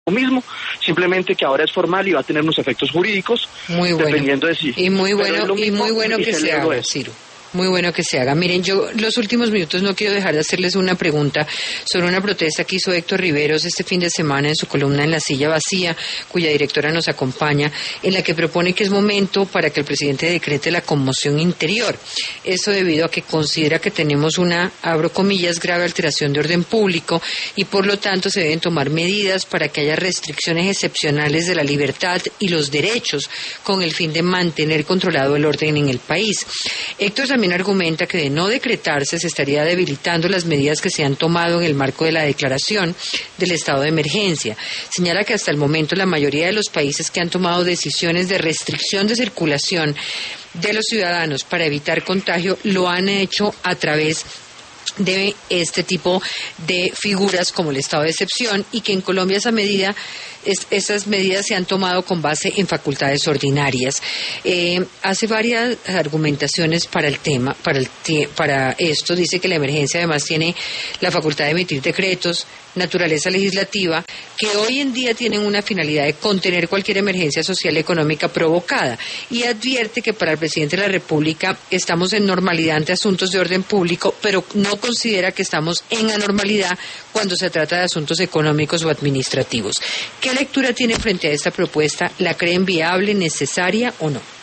mismo, simplemente que ahora es formal y va a tener unos efectos jurídicos, muy bueno, dependiendo de si. Y muy bueno, y muy bueno que se haga, Ciro. Muy bueno que se haga. Miren, yo los últimos minutos no quiero dejar de hacerles una pregunta sobre una protesta que hizo Héctor Riveros este fin de semana en su columna En la Silla Vacía, cuya directora nos acompaña, en la que propone que es momento para que el presidente decrete la conmoción interior. Eso debido a que considera que tenemos una, abro comillas, grave alteración de orden público y por lo tanto se deben tomar medidas para que haya restricciones excepcionales de la libertad y los derechos con el fin de mantener controlado el orden en el país. Héctor también argumenta que de no decretarse se estaría debilitando las medidas que se han tomado en el marco de la declaración del estado de emergencia. Señala que hasta el momento la mayoría de los países que han tomado decisiones de restricción de circulación de los ciudadanos para evitar contagio lo han hecho a través de este tipo de figuras como el estado de excepción y que en Colombia esas medidas se han tomado con base en facultades ordinarias. Hace varias argumentaciones para el tema, para esto. Dice que la emergencia además tiene la facultad de emitir decretos, naturaleza legislativa, que hoy en día tienen una finalidad de contener cualquier emergencia social y económica provocada, y advierte que para el presidente de la República estamos en normalidad ante asuntos de orden público, pero no considera que estamos en anormalidad cuando se trata de asuntos económicos o administrativos. ¿Qué lectura tiene frente a esta propuesta? ¿La creen viable, necesaria o no?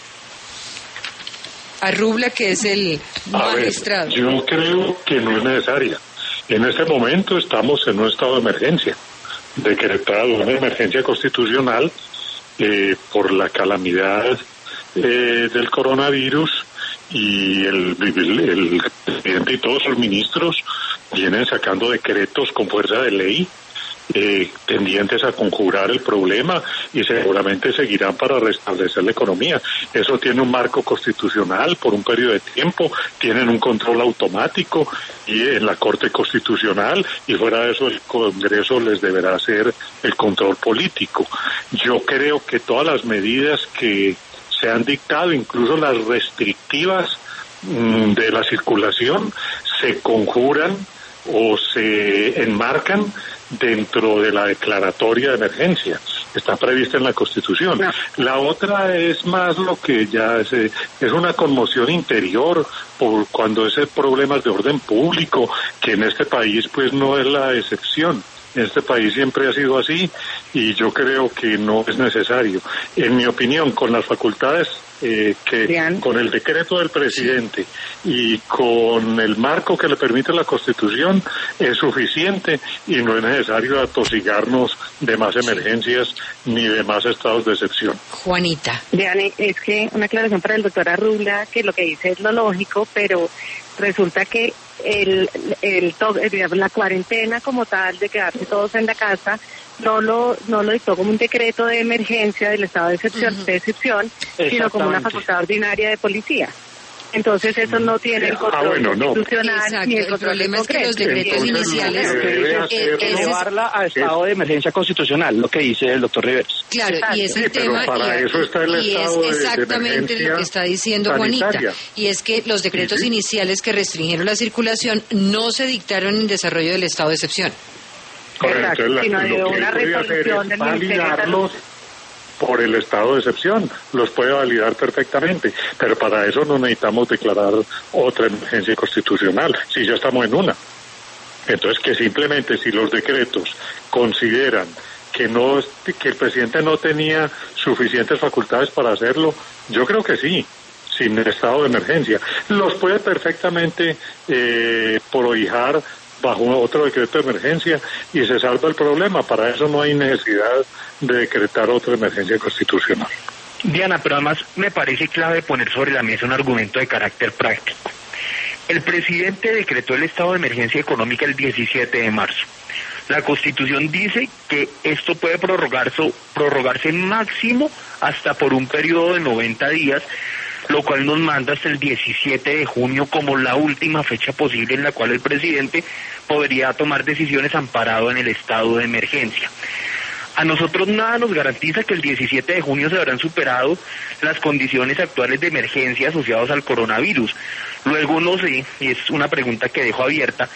Arrubla, que es el magistrado. Yo creo que no es necesaria. En este momento estamos en un estado de emergencia, decretado una emergencia constitucional por la calamidad del coronavirus, y el presidente y todos los ministros vienen sacando decretos con fuerza de ley tendientes a conjurar el problema, y seguramente seguirán para restablecer la economía. Eso tiene un marco constitucional por un periodo de tiempo, tienen un control automático y en la Corte Constitucional, y fuera de eso el Congreso les deberá hacer el control político. Yo creo que todas las medidas que se han dictado, incluso las restrictivas de la circulación, se conjuran o se enmarcan dentro de la declaratoria de emergencia. Está prevista en la Constitución. No. La otra es más lo que ya es una conmoción interior por cuando es problemas de orden público, que en este país pues no es la excepción. En este país siempre ha sido así, y yo creo que no es necesario. En mi opinión, con las facultades con el decreto del presidente y con el marco que le permite la Constitución es suficiente, y no es necesario atosigarnos de más emergencias ni de más estados de excepción. Juanita. Diane, es que una aclaración para el doctor Arrubla, que lo que dice es lo lógico, pero resulta que la cuarentena como tal, de quedarse todos en la casa, no lo dictó como un decreto de emergencia del estado de excepción, sino como una facultad ordinaria de policía. Entonces eso no tiene el control constitucional ni el control. El problema es que los decretos iniciales es llevarla a estado de emergencia constitucional, lo que dice el doctor Riveros. Claro, y es el tema, para eso está el estado es exactamente lo que está diciendo Juanita, y es que los decretos iniciales que restringieron la circulación no se dictaron en desarrollo del estado de excepción. Correcto, sino de una resolución del Ministerio de Salud. Por el estado de excepción, los puede validar perfectamente, pero para eso no necesitamos declarar otra emergencia constitucional, si ya estamos en una. Entonces, que simplemente si los decretos consideran que el presidente no tenía suficientes facultades para hacerlo, yo creo que sí, sin estado de emergencia. Los puede perfectamente prohijar bajo otro decreto de emergencia y se salva el problema. Para eso no hay necesidad de decretar otra emergencia constitucional. Diana, pero además me parece clave poner sobre la mesa un argumento de carácter práctico. El presidente decretó el estado de emergencia económica el 17 de marzo. La Constitución dice que esto puede prorrogarse máximo hasta por un periodo de 90 días, lo cual nos manda hasta el 17 de junio como la última fecha posible en la cual el presidente podría tomar decisiones amparado en el estado de emergencia. A nosotros nada nos garantiza que el 17 de junio se habrán superado las condiciones actuales de emergencia asociadas al coronavirus. Luego no sé, y es una pregunta que dejo abierta,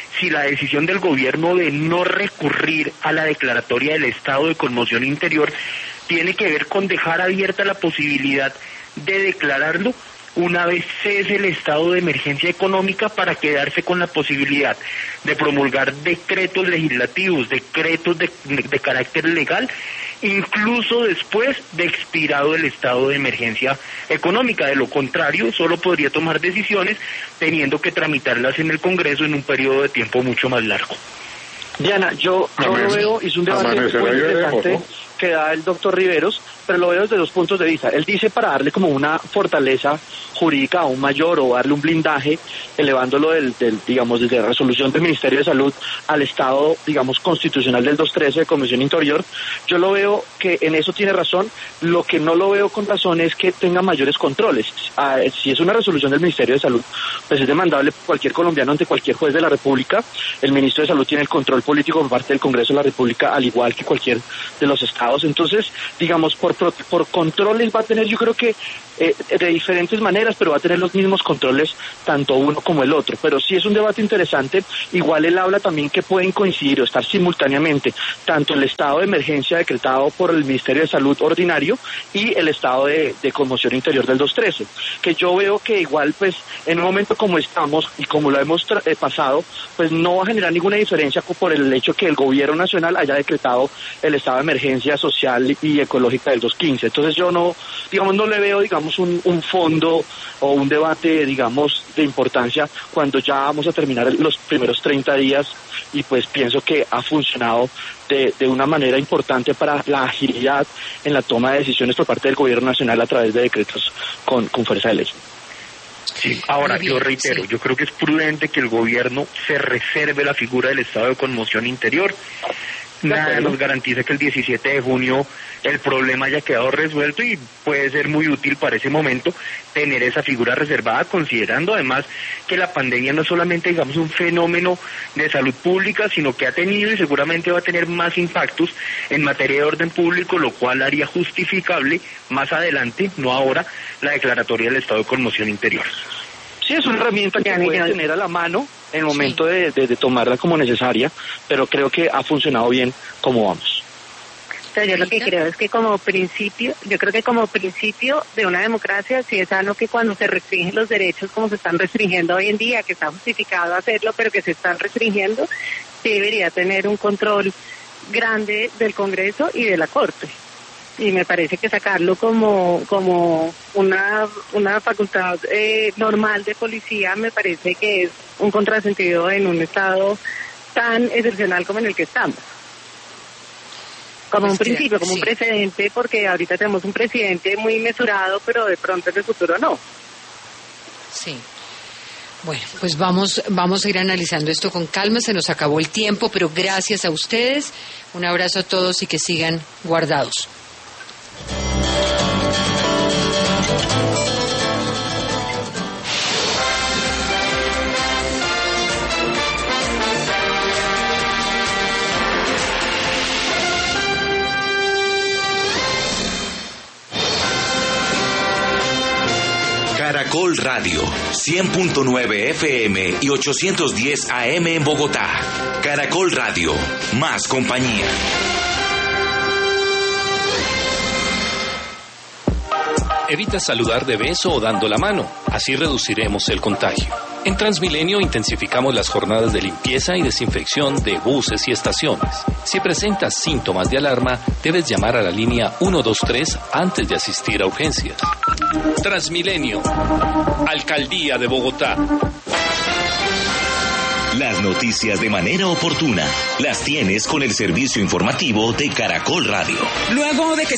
si la decisión del gobierno de no recurrir a la declaratoria del estado de conmoción interior tiene que ver con dejar abierta la posibilidad de declararlo una vez cese el estado de emergencia económica, para quedarse con la posibilidad de promulgar decretos legislativos, decretos de carácter legal, incluso después de expirado el estado de emergencia económica. De lo contrario, solo podría tomar decisiones teniendo que tramitarlas en el Congreso en un periodo de tiempo mucho más largo. Diana, yo lo veo, es un debate muy interesante que da el doctor Riveros, pero lo veo desde dos puntos de vista. Él dice para darle como una fortaleza jurídica aún mayor, o darle un blindaje, elevándolo digamos, desde la resolución del Ministerio de Salud al estado, digamos, constitucional del 213 de Convención Interior. Yo lo veo que en eso tiene razón. Lo que no lo veo con razón es que tenga mayores controles. Si es una resolución del Ministerio de Salud, pues es demandable cualquier colombiano ante cualquier juez de la República. El Ministro de Salud tiene el control político por parte del Congreso de la República, al igual que cualquier de los estados. Entonces, digamos, por controles va a tener, yo creo que de diferentes maneras, pero va a tener los mismos controles tanto uno como el otro. Pero sí es un debate interesante. Igual él habla también que pueden coincidir o estar simultáneamente tanto el estado de emergencia decretado por el Ministerio de Salud ordinario y el estado de conmoción interior del 213, que yo veo que igual, pues, en un momento como estamos y como lo hemos pasado, pues no va a generar ninguna diferencia por el hecho que el gobierno nacional haya decretado el estado de emergencia social y ecológica del 215. Entonces yo no le veo, digamos, un fondo o un debate, digamos, de importancia cuando ya vamos a terminar los primeros 30 días, y pues pienso que ha funcionado de una manera importante para la agilidad en la toma de decisiones por parte del gobierno nacional a través de decretos con fuerza de ley. Sí, ahora yo reitero, yo creo que es prudente que el gobierno se reserve la figura del estado de conmoción interior. Nada nos garantiza que el 17 de junio el problema haya quedado resuelto, y puede ser muy útil para ese momento tener esa figura reservada, considerando además que la pandemia no es solamente, digamos, un fenómeno de salud pública, sino que ha tenido y seguramente va a tener más impactos en materia de orden público, lo cual haría justificable más adelante, no ahora, la declaratoria del estado de conmoción interior. Sí, es una herramienta que puede tener a la mano en el momento de tomarla como necesaria, pero creo que ha funcionado bien como vamos. Pero yo lo que creo es que como principio de una democracia, sí es sano que cuando se restringen los derechos como se están restringiendo hoy en día, que está justificado hacerlo, pero que se están restringiendo, sí debería tener un control grande del Congreso y de la Corte. Y me parece que sacarlo como una facultad normal de policía me parece que es un contrasentido en un estado tan excepcional como en el que estamos. Como un principio, como un precedente, porque ahorita tenemos un presidente muy mesurado, pero de pronto en el futuro no. Sí. Bueno, pues vamos a ir analizando esto con calma. Se nos acabó el tiempo, pero gracias a ustedes. Un abrazo a todos y que sigan guardados. Caracol Radio, 100.9 FM y 810 AM en Bogotá. Caracol Radio, más compañía. Evita saludar de beso o dando la mano, así reduciremos el contagio. En Transmilenio intensificamos las jornadas de limpieza y desinfección de buses y estaciones. Si presentas síntomas de alarma, debes llamar a la línea 123 antes de asistir a urgencias. Transmilenio, Alcaldía de Bogotá. Las noticias de manera oportuna las tienes con el servicio informativo de Caracol Radio. Luego de que